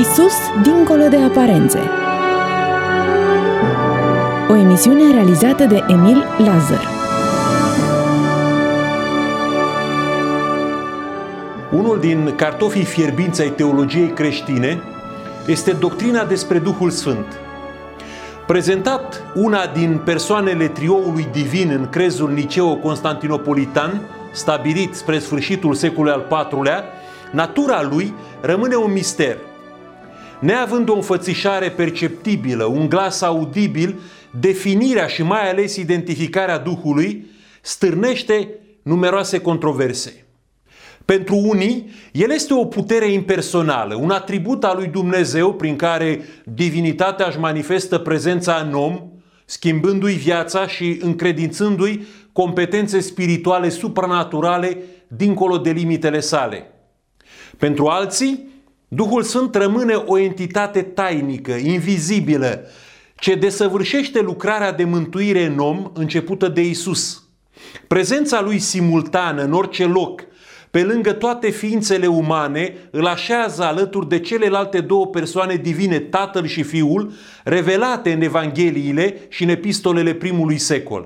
Isus dincolo de aparențe. O emisiune realizată de Emil Lazar. Unul din cartofii fierbinți ai teologiei creștine este doctrina despre Duhul Sfânt. Prezentat una din persoanele trioului divin în crezul niceo-constantinopolitan, stabilit spre sfârșitul secolului al IV-lea, natura lui rămâne un mister. Neavând o înfățișare perceptibilă, un glas audibil, definirea și mai ales identificarea Duhului stârnește numeroase controverse. Pentru unii, el este o putere impersonală, un atribut al lui Dumnezeu prin care divinitatea își manifestă prezența în om, schimbându-i viața și încredințându-i competențe spirituale supranaturale dincolo de limitele sale. Pentru alții, Duhul Sfânt rămâne o entitate tainică, invizibilă, ce desăvârșește lucrarea de mântuire în om începută de Isus. Prezența lui simultană în orice loc, pe lângă toate ființele umane, îl așează alături de celelalte două persoane divine, Tatăl și Fiul, revelate în Evangheliile și în epistolele primului secol.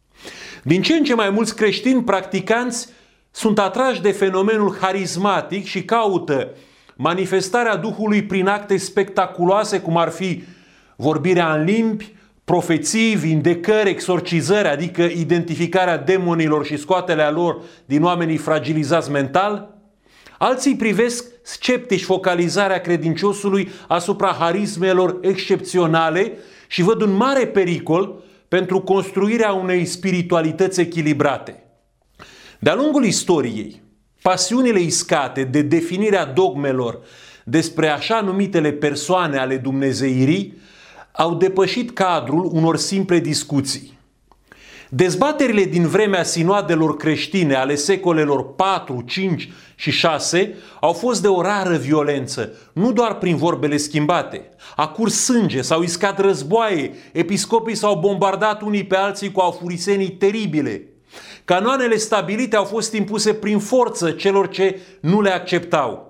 Din ce în ce mai mulți creștini practicanți sunt atrași de fenomenul harismatic și caută manifestarea Duhului prin acte spectaculoase, cum ar fi vorbirea în limbi, profeții, vindecări, exorcizări, adică identificarea demonilor și scoaterea lor din oamenii fragilizați mental. Alții privesc sceptici focalizarea credinciosului asupra harismelor excepționale și văd un mare pericol pentru construirea unei spiritualități echilibrate. De-a lungul istoriei, pasiunile iscate de definirea dogmelor despre așa numitele persoane ale dumnezeirii au depășit cadrul unor simple discuții. Dezbaterile din vremea sinoadelor creștine ale secolelor 4, 5 și 6 au fost de o rară violență, nu doar prin vorbele schimbate. A curs sânge, s-au iscat războaie, episcopii s-au bombardat unii pe alții cu afurisenii teribile. Canoanele stabilite au fost impuse prin forță celor ce nu le acceptau.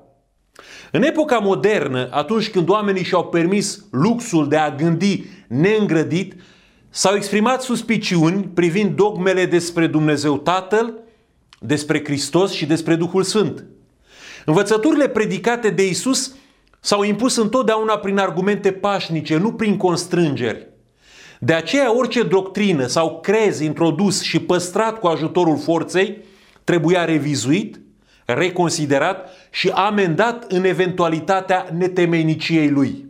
În epoca modernă, atunci când oamenii și-au permis luxul de a gândi neîngrădit, s-au exprimat suspiciuni privind dogmele despre Dumnezeu Tatăl, despre Hristos și despre Duhul Sfânt. Învățăturile predicate de Isus s-au impus întotdeauna prin argumente pașnice, nu prin constrângeri. De aceea orice doctrină sau crez introdus și păstrat cu ajutorul forței trebuia revizuit, reconsiderat și amendat în eventualitatea netemeiniciei lui.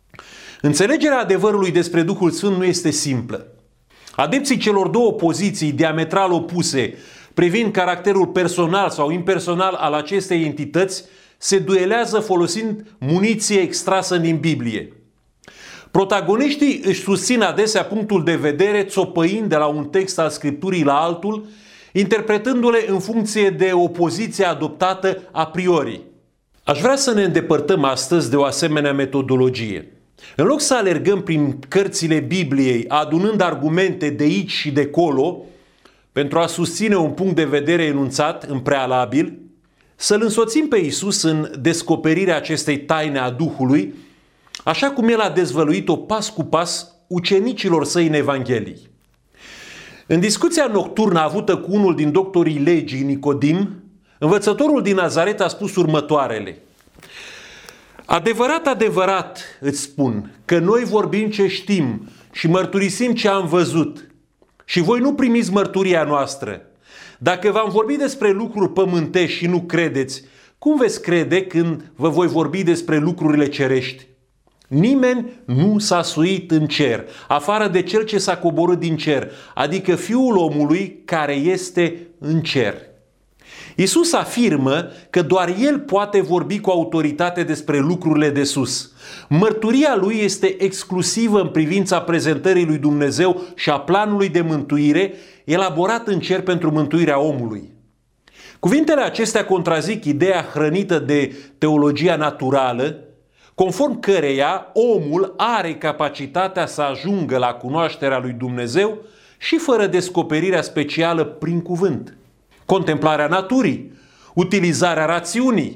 Înțelegerea adevărului despre Duhul Sfânt nu este simplă. Adepții celor două poziții diametral opuse privind caracterul personal sau impersonal al acestei entități se duelează folosind muniție extrasă din Biblie. Protagoniștii își susțin adesea punctul de vedere țopăind de la un text al Scripturii la altul, interpretându-le în funcție de o poziție adoptată a priori. Aș vrea să ne îndepărtăm astăzi de o asemenea metodologie. În loc să alergăm prin cărțile Bibliei, adunând argumente de aici și de colo, pentru a susține un punct de vedere enunțat în prealabil, să-L însoțim pe Isus în descoperirea acestei taine a Duhului, așa cum El a dezvăluit-o pas cu pas ucenicilor săi în Evanghelii. În discuția nocturnă avută cu unul din doctorii legii, Nicodim, învățătorul din Nazaret a spus următoarele: Adevărat, adevărat îți spun că noi vorbim ce știm și mărturisim ce am văzut și voi nu primiți mărturia noastră. Dacă v-am vorbit despre lucruri pământești și nu credeți, cum veți crede când vă voi vorbi despre lucrurile cerești? Nimeni nu s-a suit în cer, afară de cel ce s-a coborât din cer, adică Fiul omului care este în cer. Isus afirmă că doar El poate vorbi cu autoritate despre lucrurile de sus. Mărturia Lui este exclusivă în privința prezentării lui Dumnezeu și a planului de mântuire elaborat în cer pentru mântuirea omului. Cuvintele acestea contrazic ideea hrănită de teologia naturală, conform căreia omul are capacitatea să ajungă la cunoașterea lui Dumnezeu și fără descoperirea specială prin cuvânt. Contemplarea naturii, utilizarea rațiunii,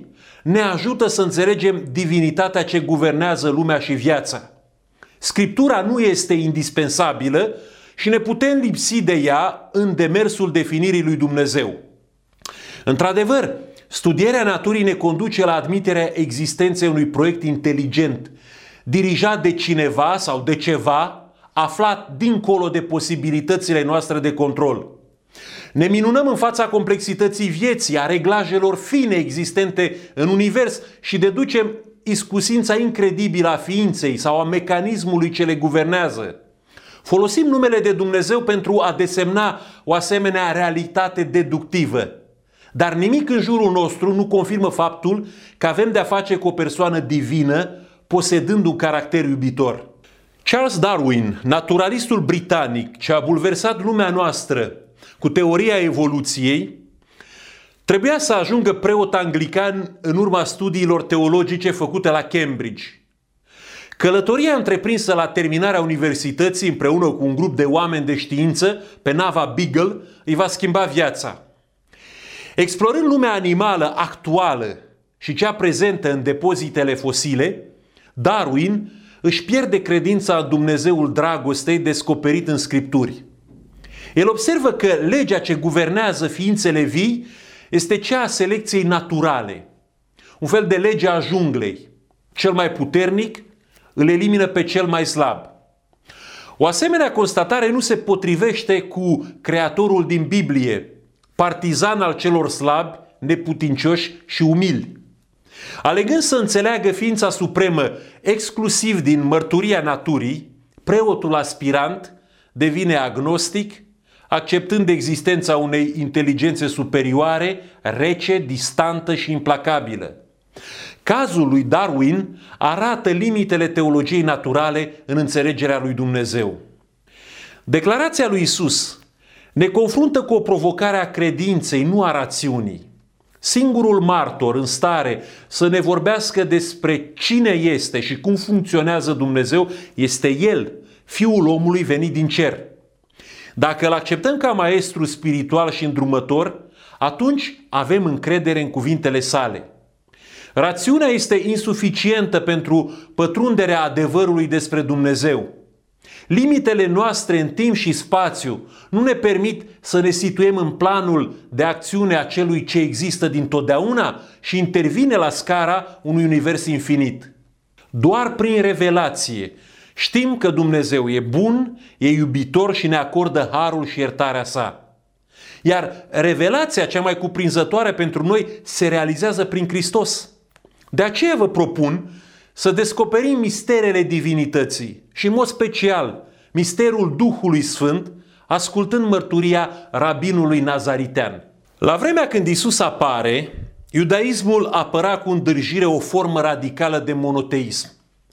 ne ajută să înțelegem divinitatea ce guvernează lumea și viața. Scriptura nu este indispensabilă și ne putem lipsi de ea în demersul definirii lui Dumnezeu. Într-adevăr, studierea naturii ne conduce la admiterea existenței unui proiect inteligent, dirijat de cineva sau de ceva, aflat dincolo de posibilitățile noastre de control. Ne minunăm în fața complexității vieții, a reglajelor fine existente în univers și deducem iscusința incredibilă a ființei sau a mecanismului ce le guvernează. Folosim numele de Dumnezeu pentru a desemna o asemenea realitate deductivă. Dar nimic în jurul nostru nu confirmă faptul că avem de-a face cu o persoană divină, posedând un caracter iubitor. Charles Darwin, naturalistul britanic ce a bulversat lumea noastră cu teoria evoluției, trebuia să ajungă preot anglican în urma studiilor teologice făcute la Cambridge. Călătoria întreprinsă la terminarea universității împreună cu un grup de oameni de știință pe nava Beagle îi va schimba viața. Explorând lumea animală actuală și cea prezentă în depozitele fosile, Darwin își pierde credința în Dumnezeul dragostei descoperit în Scripturi. El observă că legea ce guvernează ființele vii este cea a selecției naturale, un fel de lege a junglei. Cel mai puternic îl elimină pe cel mai slab. O asemenea constatare nu se potrivește cu Creatorul din Biblie, partizan al celor slabi, neputincioși și umili. Alegând să înțeleagă ființa supremă exclusiv din mărturia naturii, preotul aspirant devine agnostic, acceptând existența unei inteligențe superioare, rece, distantă și implacabilă. Cazul lui Darwin arată limitele teologiei naturale în înțelegerea lui Dumnezeu. Declarația lui Isus ne confruntă cu o provocare a credinței, nu a rațiunii. Singurul martor în stare să ne vorbească despre cine este și cum funcționează Dumnezeu este El, Fiul omului venit din cer. Dacă îl acceptăm ca maestru spiritual și îndrumător, atunci avem încredere în cuvintele sale. Rațiunea este insuficientă pentru pătrunderea adevărului despre Dumnezeu. Limitele noastre în timp și spațiu nu ne permit să ne situăm în planul de acțiune a celui ce există dintotdeauna și intervine la scara unui univers infinit. Doar prin revelație știm că Dumnezeu e bun, e iubitor și ne acordă harul și iertarea sa. Iar revelația cea mai cuprinzătoare pentru noi se realizează prin Hristos. De aceea vă propun să descoperim misterele divinității și, în mod special, misterul Duhului Sfânt, ascultând mărturia rabinului nazaritean. La vremea când Isus apare, iudaismul apăra cu îndârjire o formă radicală de monoteism.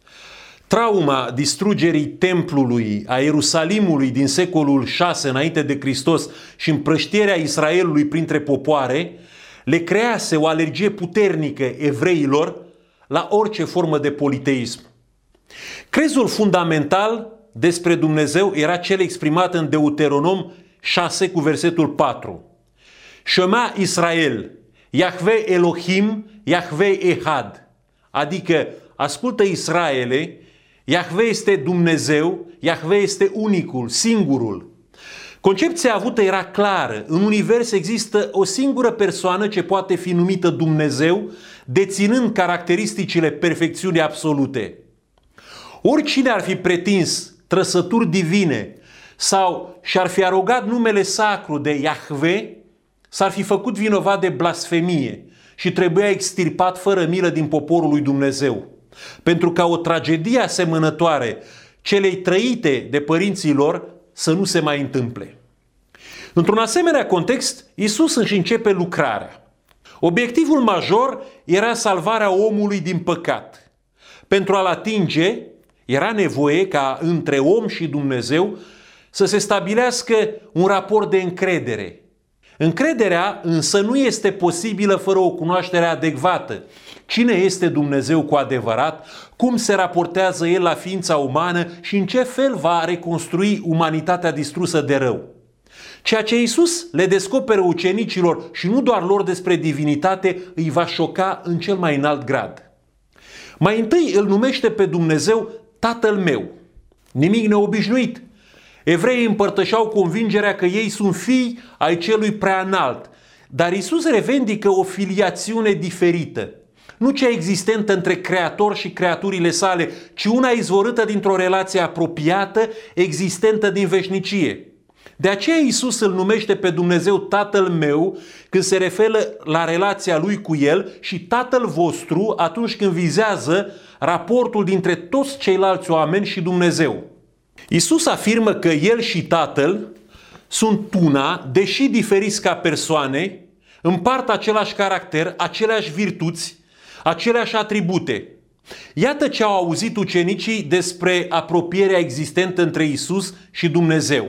Trauma distrugerii templului, a Ierusalimului din secolul VI înainte de Hristos și împrăștierea Israelului printre popoare le crease o alergie puternică evreilor la orice formă de politeism. Crezul fundamental despre Dumnezeu era cel exprimat în Deuteronom 6 cu versetul 4. Shema Israel, Yahve Elohim, Yahve Ehad. Adică, ascultă Israele, Yahve este Dumnezeu, Yahve este unicul, singurul. Concepția avută era clară. În univers există o singură persoană ce poate fi numită Dumnezeu, deținând caracteristicile perfecțiunii absolute. Oricine ar fi pretins trăsături divine sau și-ar fi arogat numele sacru de Yahve, s-ar fi făcut vinovat de blasfemie și trebuia extirpat fără milă din poporul lui Dumnezeu. Pentru ca o tragedie asemănătoare celei trăite de părinții lor să nu se mai întâmple. Într-un asemenea context, Isus își începe lucrarea. Obiectivul major era salvarea omului din păcat. Pentru a-l atinge, era nevoie ca între om și Dumnezeu să se stabilească un raport de încredere. Încrederea însă nu este posibilă fără o cunoaștere adecvată. Cine este Dumnezeu cu adevărat, cum se raportează El la ființa umană și în ce fel va reconstrui umanitatea distrusă de rău. Ceea ce Iisus le descoperă ucenicilor și nu doar lor despre divinitate îi va șoca în cel mai înalt grad. Mai întâi îl numește pe Dumnezeu Tatăl meu. Nimic neobișnuit. Evreii împărtășeau convingerea că ei sunt fii ai celui preanalt, dar Iisus revendică o filiațiune diferită. Nu cea existentă între Creator și creaturile sale, ci una izvorâtă dintr-o relație apropiată, existentă din veșnicie. De aceea Iisus îl numește pe Dumnezeu Tatăl meu când se referă la relația lui cu El și Tatăl vostru atunci când vizează raportul dintre toți ceilalți oameni și Dumnezeu. Iisus afirmă că El și Tatăl sunt una, deși diferiți ca persoane, împart același caracter, aceleași virtuți, aceleași atribute. Iată ce au auzit ucenicii despre apropierea existentă între Iisus și Dumnezeu.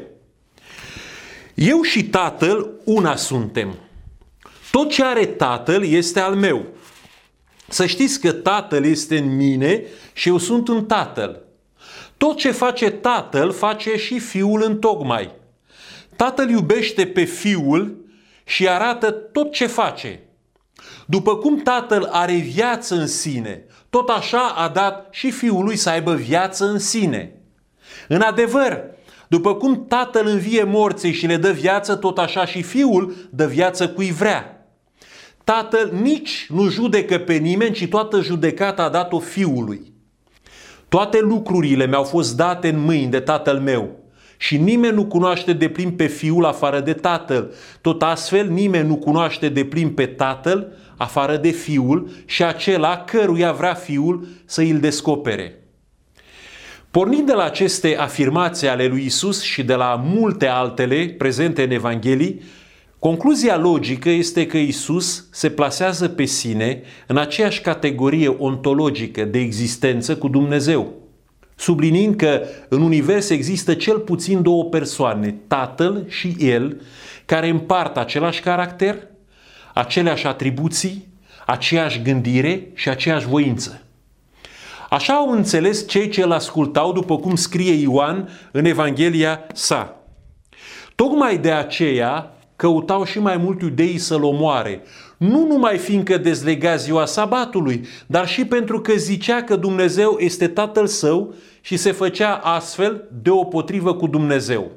Eu și Tatăl una suntem. Tot ce are Tatăl este al meu. Să știți că Tatăl este în mine și eu sunt în Tatăl. Tot ce face Tatăl face și Fiul întocmai. Tatăl iubește pe Fiul și arată tot ce face. După cum Tatăl are viață în sine, tot așa a dat și Fiului să aibă viață în sine. În adevăr, după cum Tatăl învie morții și le dă viață, tot așa și Fiul dă viață cui vrea. Tatăl nici nu judecă pe nimeni, ci toată judecata a dat-o Fiului. Toate lucrurile mi-au fost date în mâini de Tatăl meu și nimeni nu cunoaște deplin pe Fiul afară de Tatăl. Tot astfel nimeni nu cunoaște deplin pe Tatăl afară de Fiul și acela căruia vrea Fiul să îl descopere. Pornind de la aceste afirmații ale lui Iisus și de la multe altele prezente în Evanghelii, concluzia logică este că Iisus se plasează pe sine în aceeași categorie ontologică de existență cu Dumnezeu, subliniind că în univers există cel puțin două persoane, Tatăl și El, care împart același caracter, aceleași atribuții, aceeași gândire și aceeași voință. Așa au înțeles cei ce îl ascultau, după cum scrie Ioan în Evanghelia sa. Tocmai de aceea căutau și mai mult iudeii să-l omoare, nu numai fiindcă dezlega ziua sabatului, dar și pentru că zicea că Dumnezeu este Tatăl său și se făcea astfel deopotrivă cu Dumnezeu.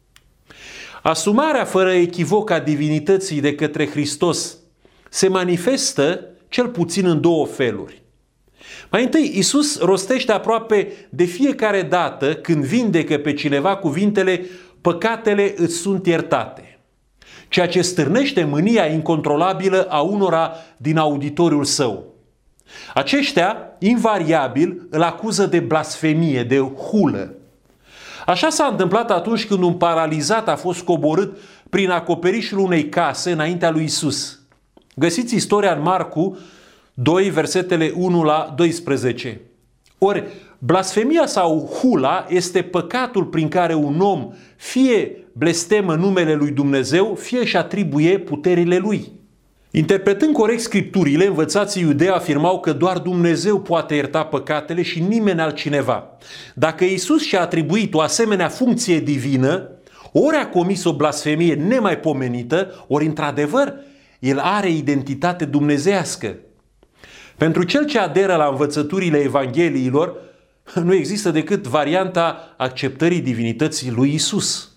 Asumarea fără echivoc a divinității de către Hristos se manifestă cel puțin în două feluri. Mai întâi, Iisus rostește aproape de fiecare dată când vindecă pe cineva cuvintele: păcatele îți sunt iertate, ceea ce stârnește mânia incontrolabilă a unora din auditoriul său. Aceștia, invariabil, îl acuză de blasfemie, de hulă. Așa s-a întâmplat atunci când un paralizat a fost coborât prin acoperișul unei case înaintea lui Iisus. Găsiți istoria în Marcu 2, versetele 1 la 12. Ori, blasfemia sau hula este păcatul prin care un om fie blestemă numele lui Dumnezeu, fie își atribuie puterile lui. Interpretând corect scripturile, învățații iudei afirmau că doar Dumnezeu poate ierta păcatele și nimeni altcineva. Dacă Iisus și-a atribuit o asemenea funcție divină, ori a comis o blasfemie nemaipomenită, ori într-adevăr el are identitate dumnezeiască. Pentru cel ce aderă la învățăturile Evangheliilor, nu există decât varianta acceptării divinității lui Iisus.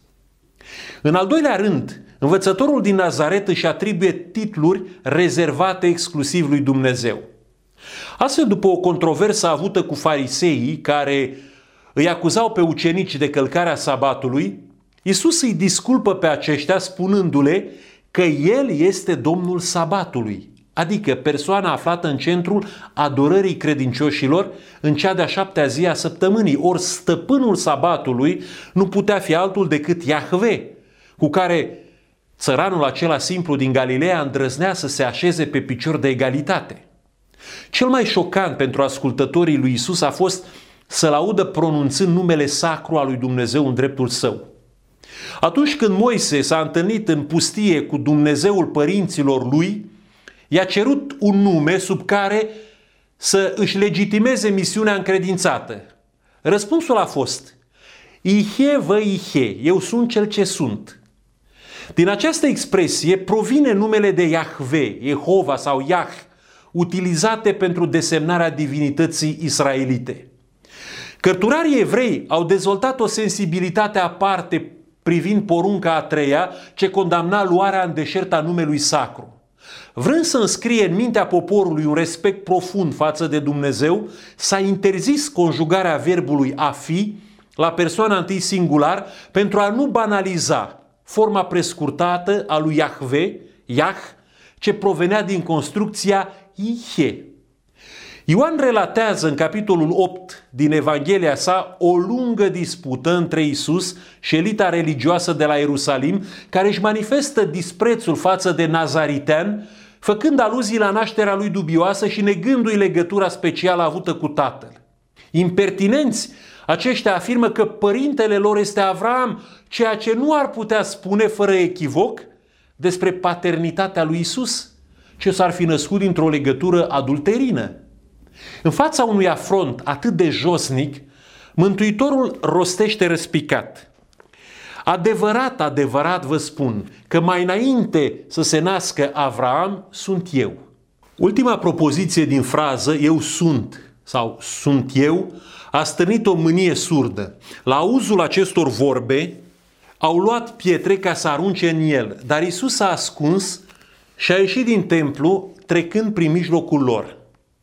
În al doilea rând, învățătorul din Nazaret își atribuie titluri rezervate exclusiv lui Dumnezeu. Astfel, după o controversă avută cu fariseii care îi acuzau pe ucenici de călcarea sabatului, Iisus îi disculpă pe aceștia spunându-le că El este Domnul sabatului, adică persoana aflată în centrul adorării credincioșilor în cea de-a 7-a zi a săptămânii. Ori stăpânul sabatului nu putea fi altul decât Iahve, cu care țăranul acela simplu din Galileea îndrăznea să se așeze pe picior de egalitate. Cel mai șocant pentru ascultătorii lui Iisus a fost să-l audă pronunțând numele sacru al lui Dumnezeu în dreptul său. Atunci când Moise s-a întâlnit în pustie cu Dumnezeul părinților lui, i-a cerut un nume sub care să își legitimeze misiunea încredințată. Răspunsul a fost: Ihie vă Ihie, eu sunt cel ce sunt. Din această expresie provine numele de Iahve, Jehova sau Iah, utilizate pentru desemnarea divinității israelite. Cărturarii evrei au dezvoltat o sensibilitate aparte privind porunca a treia, ce condamna luarea în deșert a numelui sacru. Vrând să înscrie în mintea poporului un respect profund față de Dumnezeu, s-a interzis conjugarea verbului a fi la persoana întâi singular pentru a nu banaliza forma prescurtată a lui Iahve, Iah, ce provenea din construcția Ihe. Ioan relatează în capitolul 8 din Evanghelia sa o lungă dispută între Iisus și elita religioasă de la Ierusalim, care își manifestă disprețul față de nazaritean, făcând aluzii la nașterea lui dubioasă și negându-i legătura specială avută cu tatăl. Impertinenți, aceștia afirmă că părintele lor este Avraam, ceea ce nu ar putea spune fără echivoc despre paternitatea lui Iisus, ce s-ar fi născut dintr-o legătură adulterină. În fața unui afront atât de josnic, Mântuitorul rostește răspicat: adevărat, adevărat vă spun că mai înainte să se nască Avraam, sunt eu. Ultima propoziție din frază, eu sunt sau sunt eu, a stârnit o mânie surdă. La auzul acestor vorbe, au luat pietre ca să arunce în el, dar Iisus s-a ascuns și a ieșit din templu, trecând prin mijlocul lor.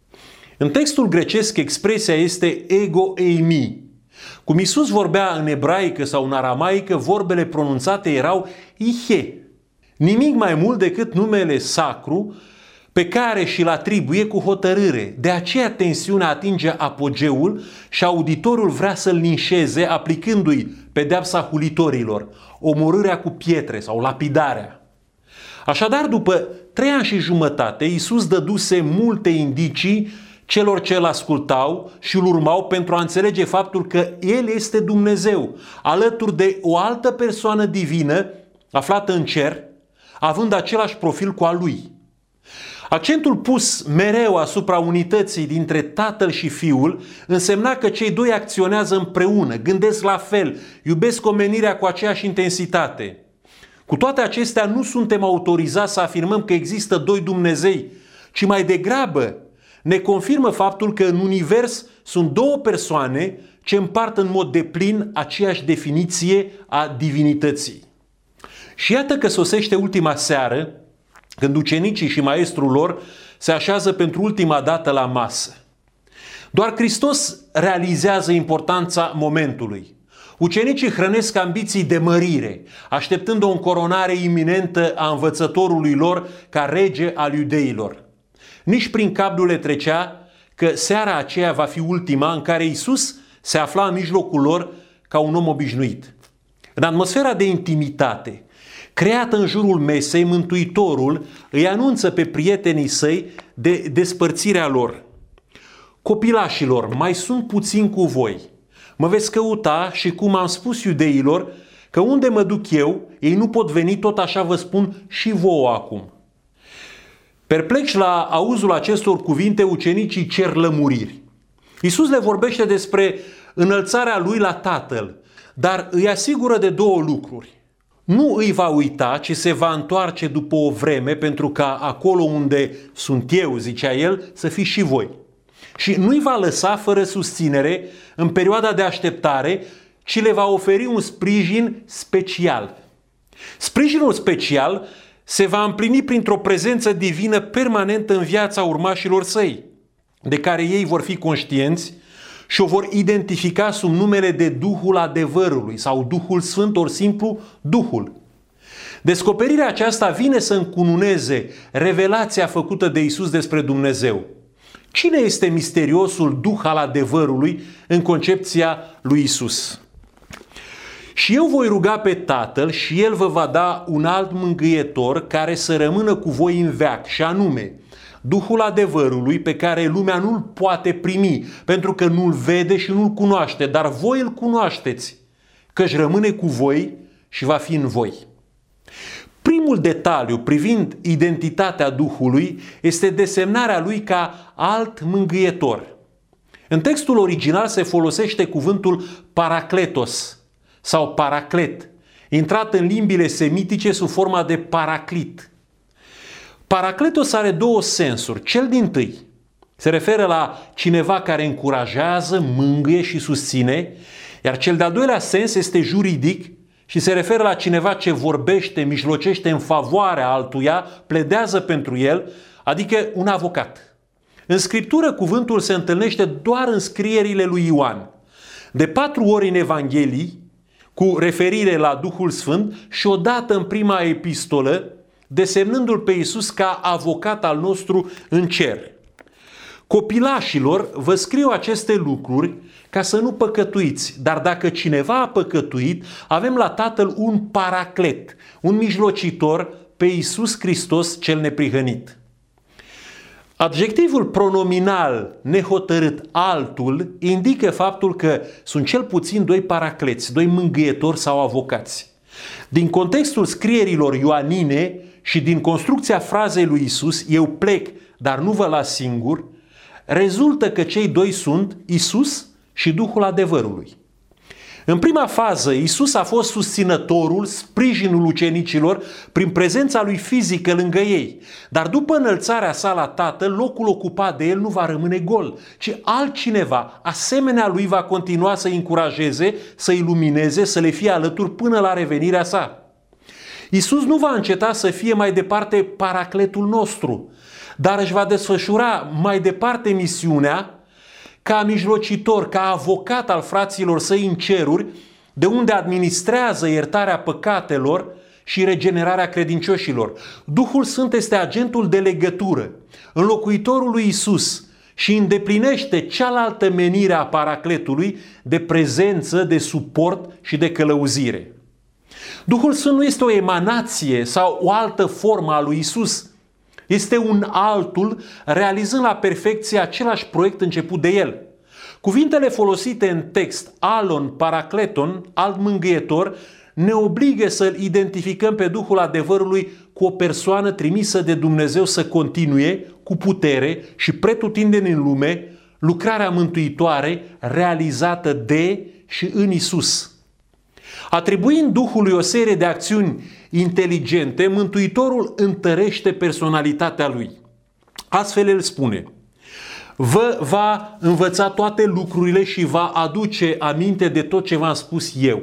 În textul grecesc, expresia este ego eimi. Cum Iisus vorbea în ebraică sau în aramaică, vorbele pronunțate erau ihe. Nimic mai mult decât numele sacru pe care și-l atribuie cu hotărâre. De aceea tensiunea atinge apogeul și auditorul vrea să-l linșeze, aplicându-i pedeapsa hulitorilor, omorârea cu pietre sau lapidarea. Așadar, după 3 ani și jumătate, Iisus dăduse multe indicii celor ce îl ascultau și îl urmau pentru a înțelege faptul că El este Dumnezeu, alături de o altă persoană divină aflată în cer, având același profil cu al Lui. Accentul pus mereu asupra unității dintre Tatăl și Fiul însemna că cei doi acționează împreună, gândesc la fel, iubesc omenirea cu aceeași intensitate. Cu toate acestea, nu suntem autorizați să afirmăm că există 2 Dumnezei, ci mai degrabă ne confirmă faptul că în univers sunt 2 persoane ce împart în mod deplin aceeași definiție a divinității. Și iată că sosește ultima seară, când ucenicii și maestrul lor se așează pentru ultima dată la masă. Doar Hristos realizează importanța momentului. Ucenicii hrănesc ambiții de mărire, așteptând o încoronare iminentă a învățătorului lor ca rege al iudeilor. Nici prin cap nu le trecea că seara aceea va fi ultima în care Iisus se afla în mijlocul lor ca un om obișnuit. În atmosfera de intimitate creată în jurul mesei, Mântuitorul îi anunță pe prietenii săi de despărțirea lor. Copilașilor, mai sunt puțin cu voi. Mă veți căuta și, cum am spus iudeilor, că unde mă duc eu, ei nu pot veni, tot așa vă spun și vouă acum. Perplexi la auzul acestor cuvinte, ucenicii cer lămuriri. Iisus le vorbește despre înălțarea lui la Tatăl, dar îi asigură de 2 lucruri. Nu îi va uita, ci se va întoarce după o vreme, pentru ca acolo unde sunt eu, zicea el, să fiți și voi. Și nu îi va lăsa fără susținere în perioada de așteptare, ci le va oferi un sprijin special. Sprijinul special se va împlini printr-o prezență divină permanentă în viața urmașilor săi, de care ei vor fi conștienți și o vor identifica sub numele de Duhul adevărului sau Duhul Sfânt, ori simplu Duhul. Descoperirea aceasta vine să încununeze revelația făcută de Iisus despre Dumnezeu. Cine este misteriosul Duh al adevărului în concepția lui Iisus? Și eu voi ruga pe Tatăl și El vă va da un alt mângâietor care să rămână cu voi în veac, și anume Duhul adevărului, pe care lumea nu-l poate primi, pentru că nu-l vede și nu-l cunoaște, dar voi îl cunoașteți, căci rămâne cu voi și va fi în voi. Primul detaliu privind identitatea Duhului este desemnarea lui ca alt mângâietor. În textul original se folosește cuvântul paracletos sau paraclet, intrat în limbile semitice sub forma de paraclit. Paracletos are două sensuri. Cel dintâi se referă la cineva care încurajează, mângâie și susține, iar cel de-al doilea sens este juridic și se referă la cineva ce vorbește, mijlocește în favoarea altuia, pledează pentru el, adică un avocat. În Scriptură cuvântul se întâlnește doar în scrierile lui Ioan. De 4 ori în Evanghelii, cu referire la Duhul Sfânt și odată în prima epistolă, desemnându-L pe Iisus ca avocat al nostru în cer. Copilașilor, vă scriu aceste lucruri ca să nu păcătuiți, dar dacă cineva a păcătuit, avem la Tatăl un paraclet, un mijlocitor, pe Iisus Hristos cel neprihănit. Adjectivul pronominal nehotărât altul indică faptul că sunt cel puțin 2 paracleți, 2 mângâietori sau avocați. Din contextul scrierilor ioanine și din construcția frazei lui Iisus, eu plec, dar nu vă las singur, rezultă că cei 2 sunt Iisus și Duhul adevărului. În prima fază, Iisus a fost susținătorul, sprijinul ucenicilor prin prezența lui fizică lângă ei. Dar după înălțarea sa la Tatăl, locul ocupat de el nu va rămâne gol, ci altcineva, asemenea lui, va continua să-i încurajeze, să-i lumineze, să le fie alături până la revenirea sa. Iisus nu va înceta să fie mai departe paracletul nostru, dar își va desfășura mai departe misiunea ca mijlocitor, ca avocat al fraților săi în ceruri, de unde administrează iertarea păcatelor și regenerarea credincioșilor. Duhul Sfânt este agentul de legătură, înlocuitorul lui Iisus și îndeplinește cealaltă menire a paracletului de prezență, de suport și de călăuzire. Duhul Sfânt nu este o emanație sau o altă formă a lui Iisus. Este un altul realizând la perfecție același proiect început de el. Cuvintele folosite în text, alon, paracleton, alt mângâietor, ne obligă să-L identificăm pe Duhul adevărului cu o persoană trimisă de Dumnezeu să continue cu putere și pretutindeni în lume lucrarea mântuitoare realizată de și în Iisus. Atribuind Duhului o serie de acțiuni inteligente, Mântuitorul întărește personalitatea lui. Astfel el spune: vă va învăța toate lucrurile și va aduce aminte de tot ce v-am spus eu.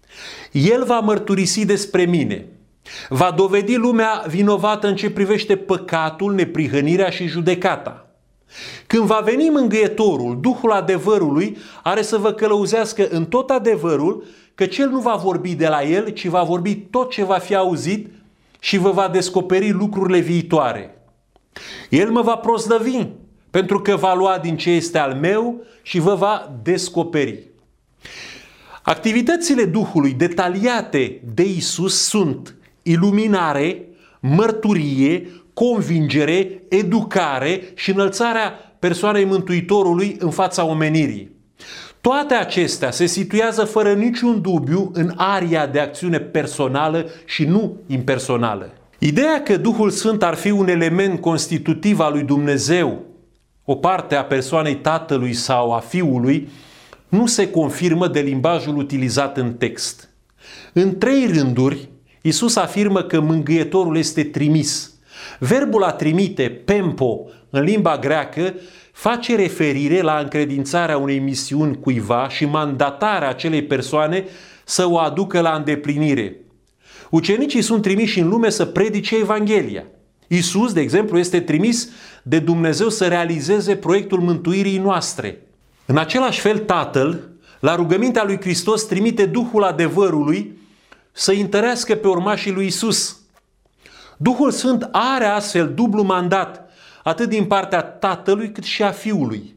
El va mărturisi despre mine. Va dovedi lumea vinovată în ce privește păcatul, neprihănirea și judecata. Când va veni mângâietorul, Duhul adevărului, are să vă călăuzească în tot adevărul, căci el nu va vorbi de la el, ci va vorbi tot ce va fi auzit și vă va descoperi lucrurile viitoare. El mă va proslăvi, pentru că va lua din ce este al meu și vă va descoperi. Activitățile Duhului detaliate de Iisus sunt iluminare, mărturie, convingere, educare și înălțarea persoanei Mântuitorului în fața omenirii. Toate acestea se situează fără niciun dubiu în aria de acțiune personală și nu impersonală. Ideea că Duhul Sfânt ar fi un element constitutiv al lui Dumnezeu, o parte a persoanei Tatălui sau a Fiului, nu se confirmă de limbajul utilizat în text. În 3 rânduri, Iisus afirmă că mângâietorul este trimis. Verbul a trimite, pempo, în limba greacă, face referire la încredințarea unei misiuni cuiva și mandatarea acelei persoane să o aducă la îndeplinire. Ucenicii sunt trimiși în lume să predice Evanghelia. Iisus, de exemplu, este trimis de Dumnezeu să realizeze proiectul mântuirii noastre. În același fel, Tatăl, la rugămintea lui Hristos, trimite Duhul adevărului să întărească pe urmașii lui Iisus. Duhul Sfânt are astfel dublu mandat, atât din partea Tatălui cât și a Fiului.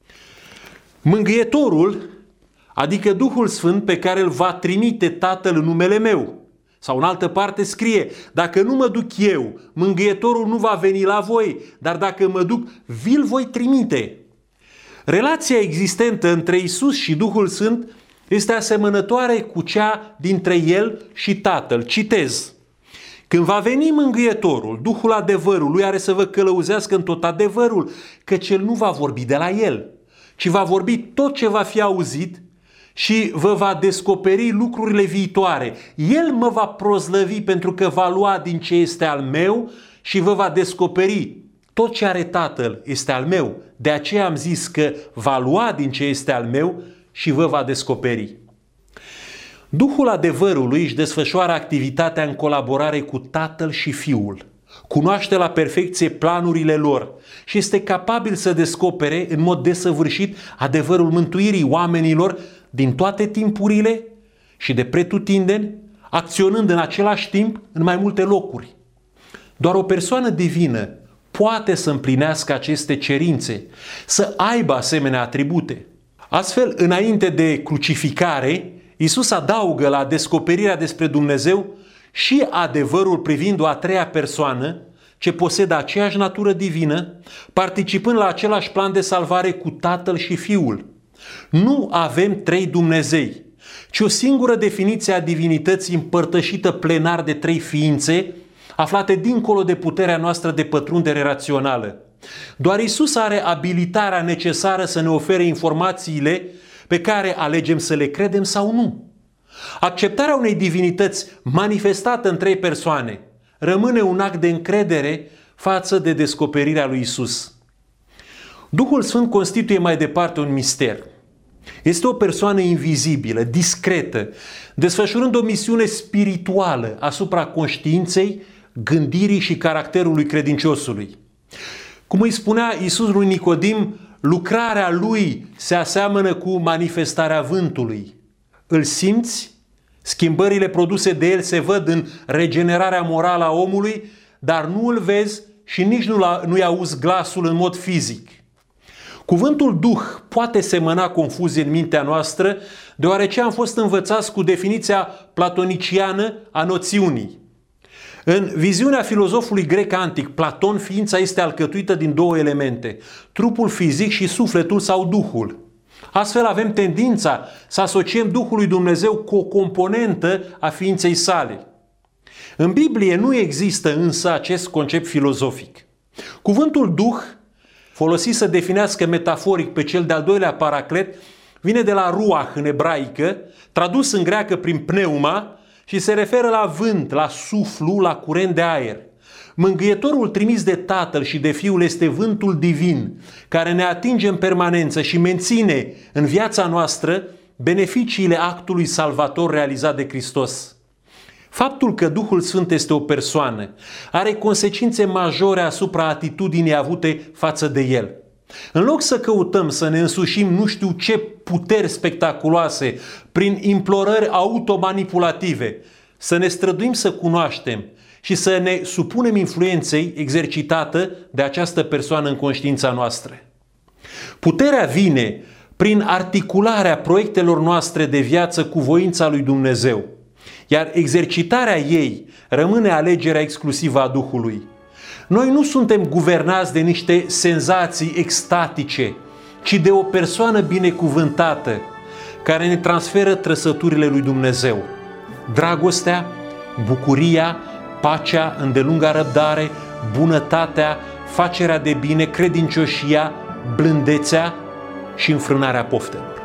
Mângâietorul, adică Duhul Sfânt pe care îl va trimite Tatăl în numele meu. Sau în altă parte scrie: dacă nu mă duc eu, mângâietorul nu va veni la voi, dar dacă mă duc, vi-l voi trimite. Relația existentă între Iisus și Duhul Sfânt este asemănătoare cu cea dintre El și Tatăl. Citez: când va veni mângâietorul, Duhul adevărului, are să vă călăuzească în tot adevărul, căci El nu va vorbi de la El, ci va vorbi tot ce va fi auzit și vă va descoperi lucrurile viitoare. El mă va prozlăvi pentru că va lua din ce este al meu și vă va descoperi. Tot ce are Tatăl este al meu. De aceea am zis că va lua din ce este al meu și vă va descoperi. Duhul adevărului își desfășoară activitatea în colaborare cu Tatăl și Fiul. Cunoaște la perfecție planurile lor și este capabil să descopere în mod desăvârșit adevărul mântuirii oamenilor din toate timpurile și de pretutindeni, acționând în același timp în mai multe locuri. Doar o persoană divină poate să împlinească aceste cerințe, să aibă asemenea atribute. Astfel, înainte de crucificare, Iisus adaugă la descoperirea despre Dumnezeu și adevărul privind o a treia persoană ce posedă aceeași natură divină, participând la același plan de salvare cu Tatăl și Fiul. Nu avem trei Dumnezei, ci o singură definiție a divinității împărtășită plenar de trei ființe, aflate dincolo de puterea noastră de pătrundere rațională. Doar Iisus are abilitarea necesară să ne ofere informațiile pe care alegem să le credem sau nu. Acceptarea unei divinități manifestată în trei persoane rămâne un act de încredere față de descoperirea lui Iisus. Duhul Sfânt constituie mai departe un mister. Este o persoană invizibilă, discretă, desfășurând o misiune spirituală asupra conștiinței, gândirii și caracterului credinciosului. Cum îi spunea Iisus lui Nicodim, lucrarea lui se aseamănă cu manifestarea vântului. Îl simți, schimbările produse de el se văd în regenerarea morală a omului, dar nu îl vezi și nici nu-i auzi glasul în mod fizic. Cuvântul Duh poate semăna confuzie în mintea noastră, deoarece am fost învățați cu definiția platoniciană a noțiunii. În viziunea filozofului grec antic, Platon, ființa este alcătuită din două elemente, trupul fizic și sufletul sau Duhul. Astfel avem tendința să asociem Duhul lui Dumnezeu cu o componentă a ființei sale. În Biblie nu există însă acest concept filozofic. Cuvântul Duh, folosit să definească metaforic pe cel de-al doilea paraclet, vine de la ruach în ebraică, tradus în greacă prin pneuma, și se referă la vânt, la suflu, la curent de aer. Mângâietorul trimis de Tatăl și de Fiul este vântul divin, care ne atinge în permanență și menține în viața noastră beneficiile actului salvator realizat de Hristos. Faptul că Duhul Sfânt este o persoană are consecințe majore asupra atitudinii avute față de El. În loc să căutăm să ne însușim nu știu ce puteri spectaculoase prin implorări automanipulative, să ne străduim să cunoaștem și să ne supunem influenței exercitată de această persoană în conștiința noastră. Puterea vine prin articularea proiectelor noastre de viață cu voința lui Dumnezeu, iar exercitarea ei rămâne alegerea exclusivă a Duhului. Noi nu suntem guvernați de niște senzații extatice, ci de o persoană binecuvântată care ne transferă trăsăturile lui Dumnezeu. Dragostea, bucuria, pacea, îndelunga răbdare, bunătatea, facerea de bine, credincioșia, blândețea și înfrânarea poftelor.